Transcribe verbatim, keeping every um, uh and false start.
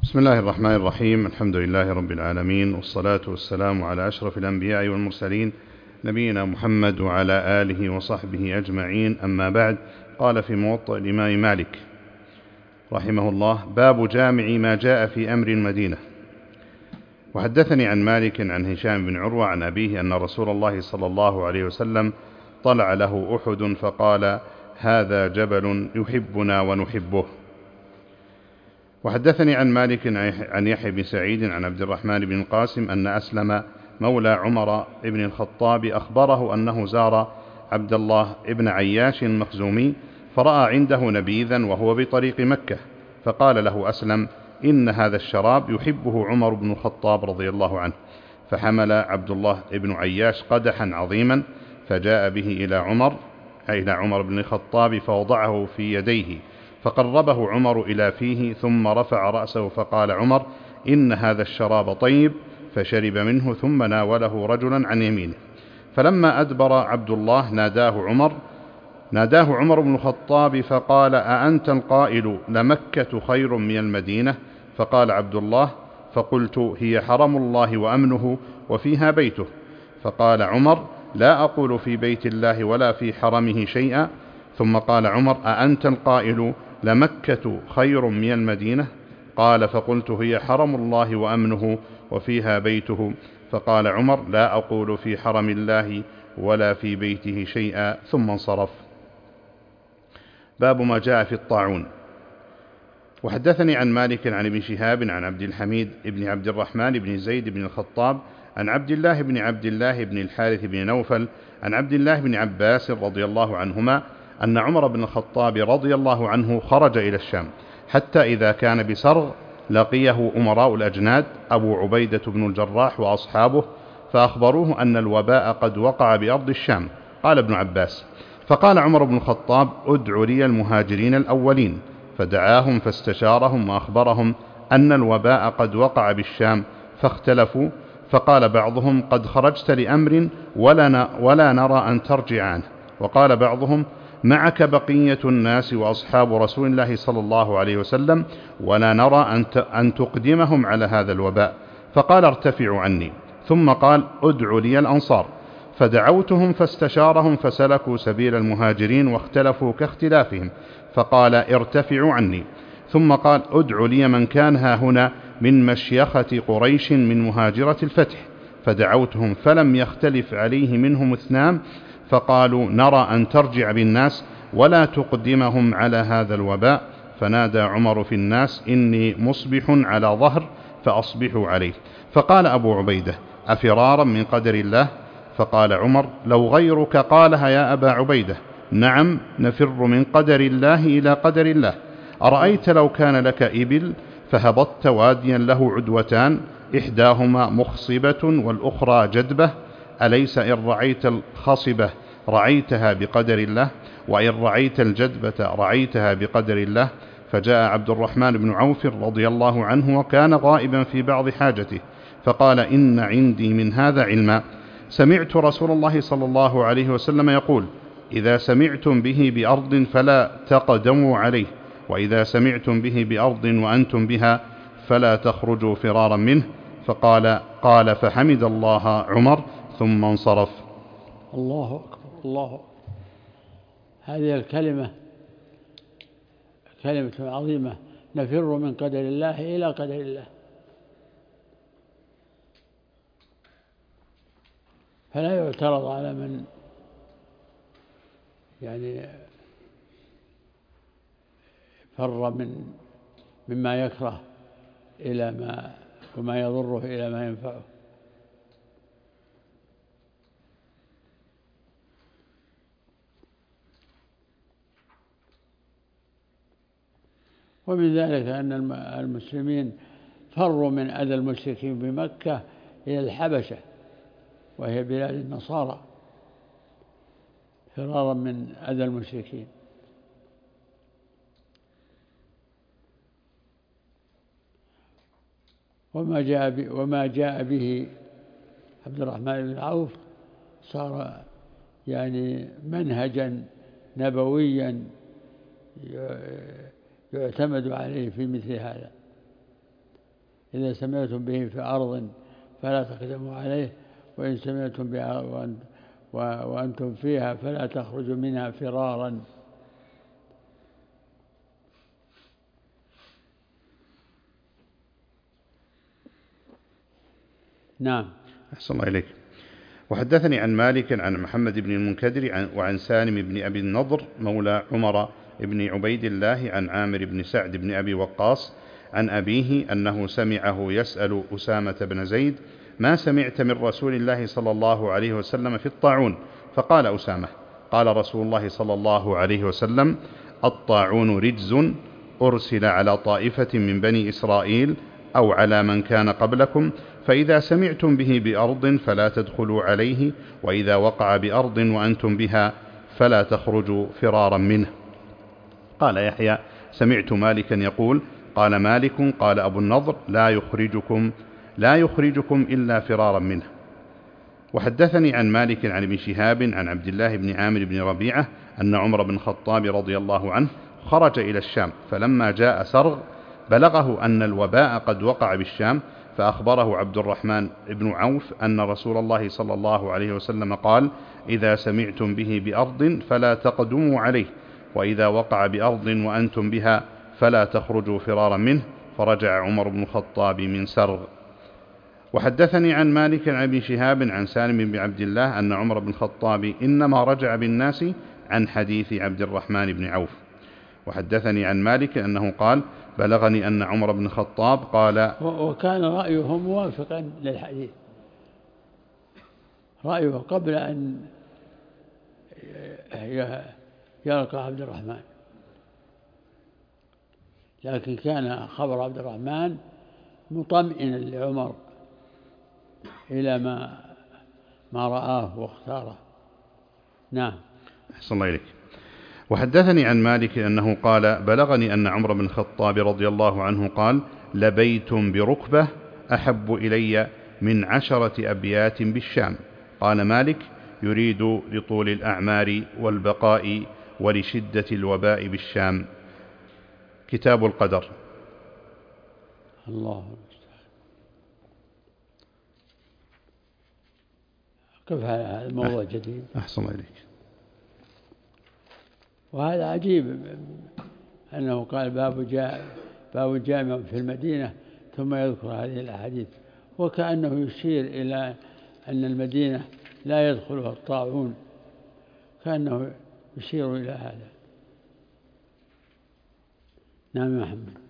بسم الله الرحمن الرحيم. الحمد لله رب العالمين، والصلاة والسلام على أشرف الأنبياء والمرسلين، نبينا محمد وعلى آله وصحبه أجمعين. أما بعد، قال في موطأ الإمام مالك رحمه الله: باب جامع ما جاء في أمر المدينة. وحدثني عن مالك عن هشام بن عروة عن أبيه أن رسول الله صلى الله عليه وسلم طلع له أحد فقال: هذا جبل يحبنا ونحبه. وحدثني عن مالك عن يحيى بن سعيد عن عبد الرحمن بن القاسم أن أسلم مولى عمر بن الخطاب أخبره أنه زار عبد الله بن عياش المخزومي فرأى عنده نبيذا وهو بطريق مكة، فقال له أسلم: إن هذا الشراب يحبه عمر بن الخطاب رضي الله عنه. فحمل عبد الله بن عياش قدحا عظيما فجاء به إلى عمر إلى عمر بن الخطاب فوضعه في يديه، فقربه عمر إلى فيه ثم رفع رأسه فقال عمر: إن هذا الشراب طيب، فشرب منه ثم ناوله رجلا عن يمينه. فلما أدبر عبد الله ناداه عمر ناداه عمر بن الخطاب فقال: أأنت القائل لمكة خير من المدينة؟ فقال عبد الله: فقلت: هي حرم الله وأمنه وفيها بيته. فقال عمر: لا أقول في بيت الله ولا في حرمه شيئا. ثم قال عمر: أأنت القائل لمكة خير من المدينة؟ قال: فقلت: هي حرم الله وأمنه وفيها بيته. فقال عمر: لا أقول في حرم الله ولا في بيته شيئا، ثم انصرف. باب ما جاء في الطاعون. وحدثني عن مالك عن ابن شهاب عن عبد الحميد بن عبد الرحمن بن زيد بن الخطاب عن عبد الله بن عبد الله بن الحارث بن نوفل عن عبد الله بن عباس رضي الله عنهما أن عمر بن الخطاب رضي الله عنه خرج إلى الشام، حتى إذا كان بسرغ لقيه أمراء الأجناد أبو عبيدة بن الجراح وأصحابه، فأخبروه أن الوباء قد وقع بأرض الشام. قال ابن عباس: فقال عمر بن الخطاب: ادعوا لي المهاجرين الأولين، فدعاهم فاستشارهم وأخبرهم أن الوباء قد وقع بالشام، فاختلفوا، فقال بعضهم: قد خرجت لأمر ولا, ولا نرى أن ترجع عنه. وقال بعضهم: معك بقية الناس وأصحاب رسول الله صلى الله عليه وسلم، ولا نرى أن تقدمهم على هذا الوباء. فقال: ارتفعوا عني. ثم قال: ادعوا لي الأنصار، فدعوتهم فاستشارهم فسلكوا سبيل المهاجرين واختلفوا كاختلافهم، فقال: ارتفعوا عني. ثم قال: ادعوا لي من كان ها هنا من مشيخة قريش من مهاجرة الفتح، فدعوتهم فلم يختلف عليه منهم اثنان، فقالوا: نرى أن ترجع بالناس ولا تقدمهم على هذا الوباء. فنادى عمر في الناس: إني مصبح على ظهر فأصبحوا عليه. فقال أبو عبيدة: أفرارا من قدر الله؟ فقال عمر: لو غيرك قالها يا أبا عبيدة. نعم، نفر من قدر الله إلى قدر الله. أرأيت لو كان لك إبل فهبطت واديا له عدوتان، إحداهما مخصبة والأخرى جدبة، أليس إن رعيت الخصبة رعيتها بقدر الله، وإن رعيت الجدبة رعيتها بقدر الله؟ فجاء عبد الرحمن بن عوف رضي الله عنه وكان غائبا في بعض حاجته، فقال: إن عندي من هذا علما. سمعت رسول الله صلى الله عليه وسلم يقول: إذا سمعتم به بأرض فلا تقدموا عليه، وإذا سمعتم به بأرض وأنتم بها فلا تخرجوا فرارا منه. فقال قال فحمد الله عمر ثم انصرف. الله أكبر، الله أكبر. هذه الكلمة كلمة عظيمة: نفر من قدر الله إلى قدر الله. فلا يعترض على من يعني فر من مما يكره إلى ما وما يضره إلى ما ينفعه. ومن ذلك أن المسلمين فروا من أذى المشركين بمكة إلى الحبشة، وهي بلاد النصارى، فرارا من أذى المشركين. وما جاء وما جاء به عبد الرحمن بن عوف صار يعني منهجا نبويا يعتمد عليه في مثل هذا. إذا سمعتم به في أرض فلا تقدموا عليه، وإن سمعتم بها وأنتم فيها فلا تخرجوا منها فرارا. نعم. أحسن الله إليك. وحدثني عن مالك عن محمد بن المنكدر وعن سالم بن أبي النضر مولى عمر بن عبيد الله عن عامر بن سعد بن أبي وقاص عن أبيه أنه سمعه يسأل أسامة بن زيد: ما سمعت من رسول الله صلى الله عليه وسلم في الطاعون؟ فقال أسامة: قال رسول الله صلى الله عليه وسلم: الطاعون رجز أرسل على طائفة من بني إسرائيل أو على من كان قبلكم، فإذا سمعتم به بأرض فلا تدخلوا عليه، وإذا وقع بأرض وأنتم بها فلا تخرجوا فرارا منه. قال يحيى: سمعت مالكا يقول: قال مالك قال أبو النضر: لا يخرجكم لا يخرجكم إلا فرارا منه. وحدثني عن مالك عن ابن شهاب عن عبد الله بن عامر بن ربيعة أن عمر بن الخطاب رضي الله عنه خرج إلى الشام، فلما جاء سرغ بلغه أن الوباء قد وقع بالشام، فأخبره عبد الرحمن بن عوف أن رسول الله صلى الله عليه وسلم قال: إذا سمعتم به بأرض فلا تقدموا عليه، وإذا وقع بأرض وأنتم بها فلا تخرجوا فرارا منه. فرجع عمر بن الخطاب من سرغ. وحدثني عن مالك عن ابن شهاب عن سالم بن عبد الله أن عمر بن الخطاب إنما رجع بالناس عن حديث عبد الرحمن بن عوف. وحدثني عن مالك أنه قال: بلغني أن عمر بن الخطاب قال. وكان رأيه موافقا للحديث، رأيه قبل أن يلقى عبد الرحمن، لكن كان خبر عبد الرحمن مطمئنا لعمر إلى ما ما رآه واختاره. نعم. أحسن الله إليك. وحدثني عن مالك أنه قال: بلغني أن عمر بن الخطاب رضي الله عنه قال: لبيت بركبة أحب إلي من عشرة أبيات بالشام. قال مالك: يريد لطول الأعمار والبقاء ولشدة الوباء بالشام. كتاب القدر. الله كيف هذا الموضوع جديد؟ أحسن الله إليك. وهذا عجيب أنه قال باب جاء باب جامع في المدينة ثم يذكر هذه الأحاديث، وكأنه يشير إلى أن المدينة لا يدخلها الطاعون، كأنه يشير إلى هذا. نعم محمد.